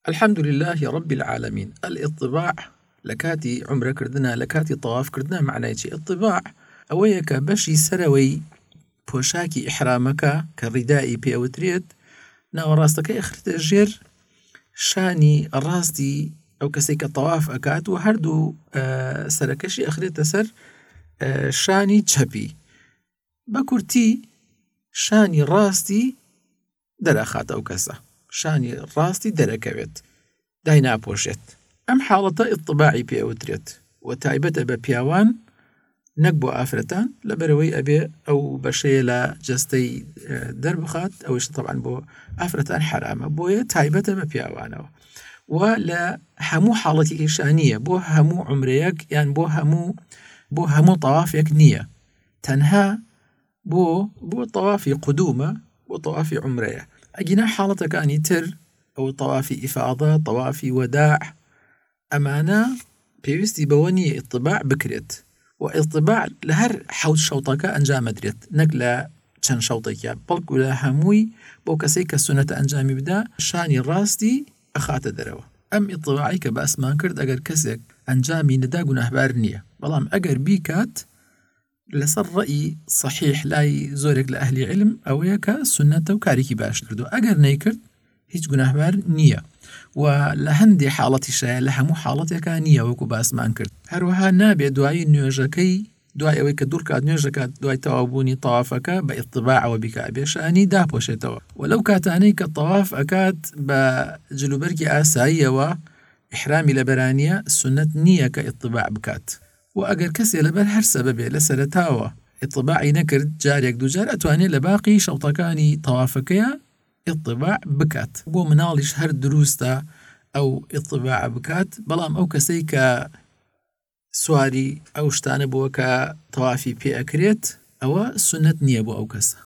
الحمد لله رب العالمين. الاطباع لكاتی عمرەکردنە لەکاتی تەوافکردنە معنایکی ئطباع ئەوەیە کە بەشی سەرەوەی پۆشاکی ئیحرامەکە کە ڕیدایی پێوترێت ناوەڕاستەکەی ئەخرێتە ژێر شانی ڕاستی ئەو کەسێک کە تەواف ئەکات و هەردوو سەرەکەشی ئەخرێتە سەر شانی چەپی بە کورتی شانی ڕاستی دەرەخاتە ئەو کەسە شانی ڕاستی دەرەکەوێت دای ناپۆشێت ئەم حاڵەتە ئطباعی پێوترێت و تایبەتە بە پیاوان نەک بۆ ئافرەتان لەبەرەوەی ئەبێ ئەو بەشەیە لە جەستەی دەربخات ئەوش تەبعاً بۆ ئافرەتان حرامە بۆیە تایبەتە بە پیاوانەوە و لە هەموو حاڵەتێکی شانیە بۆ هەموو عمرەیەک یان بۆ هەموو تەوافێک نییە تەنها بۆ تەوافی قودومە بۆ تەوافی عمرەیە ئەگینا حاڵەتەکانی تر ئەو تەوافی ئیفاضە تەوافی وەداع ئەمانە پێویستی بەوە نییە ئطباع بکرێت و ئطباع لە هەر حەوت شەوطەکە ئەنجامەدرێت نەک لە چەند شەوطێکە بەڵکو لە هەمووی بۆ کەسێک کە سونەتە ئەنجامی بدا شانی ڕاستی ئەخاتە دەرەوە ئەم ئطباعی کە باسمان کرد ئەگەر کەسێک ئەنجامی نەدا گوناهبار نییە بەڵام ئەگەر بیکات لەسەر ڕەئی صحیح لای زۆرێک لە ئەهلی علم ئەوەیە کە سونەتە و کارێکی باش کردو ئەگەر نەیکرد هیچ گوناهبار نییە و لە هەندێک حاڵەتی شایە لە هەموو حاڵەتێکە نییە وەکو باسمان کرد هەروەها نابێت دوای نوێژەکەی دوای ئەوەی کە دوورکات نوێژەکات دوای تەواوبوونی تەوافەکە بە ئطباعەوە بیکا بێشانی داپۆشێتەوە و لەو کاتانەی کە تەواف ئەکات بە جلوبەرگی ئاساییەوە ئیحرامی لە بەرانیە سونەت نییە کە ئطباع بکات و ئەگەر کەسێ لەبەر هەر سەبەبێ لە سەرەتاوە ئطباعی نەکرد جارێک دووجار ئەتوانێت لە باقی شەوطەکانی تەوافەکەیە ئطباع بکات بۆ مناڵیش هەر دروستە ئەو ئطباع بکات بەڵام ئەو کەسەی کە سواری ئەو شتانە بووە کە تەوافی پێ ئەکرێت ئەوە سونەت نییە بۆ ئەو کەسە